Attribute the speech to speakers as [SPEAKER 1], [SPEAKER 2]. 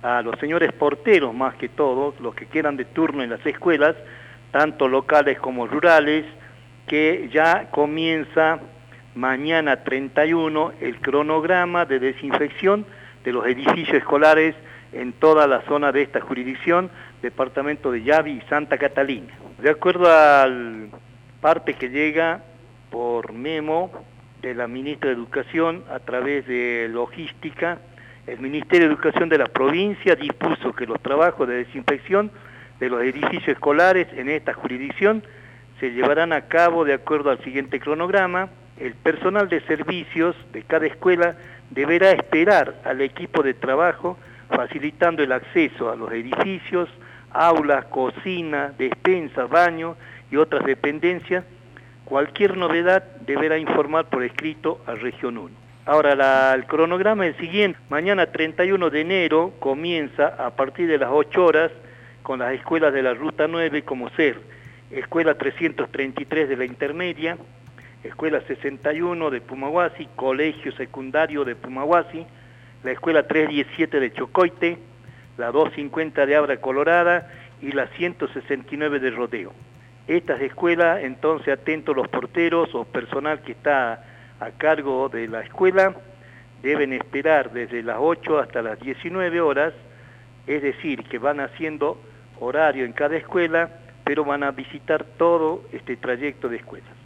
[SPEAKER 1] a los señores porteros más que todo, los que quedan de turno en las escuelas, tanto locales como rurales, que ya comienza mañana 31 el cronograma de desinfección de los edificios escolares en toda la zona de esta jurisdicción, departamento de Yavi y Santa Catalina. De acuerdo al parte que llega por memo de la ministra de Educación a través de logística, el Ministerio de Educación de la provincia dispuso que los trabajos de desinfección de los edificios escolares en esta jurisdicción se llevarán a cabo de acuerdo al siguiente cronograma. El personal de servicios de cada escuela deberá esperar al equipo de trabajo facilitando el acceso a los edificios, aulas, cocina, despensa, baño y otras dependencias. Cualquier novedad deberá informar por escrito a Región 1. Ahora, el cronograma es el siguiente. Mañana 31 de enero comienza a partir de las 8 horas con las escuelas de la Ruta 9 como ser Escuela 333 de la Intermedia, Escuela 61 de Pumahuasi, Colegio Secundario de Pumahuasi, la Escuela 317 de Chocoite, la 250 de Abra Colorada y la 169 de Rodeo. Estas escuelas, entonces, atentos los porteros o personal que está a cargo de la escuela, deben esperar desde las 8 hasta las 19 horas, es decir, que van haciendo horario en cada escuela, pero van a visitar todo este trayecto de escuelas.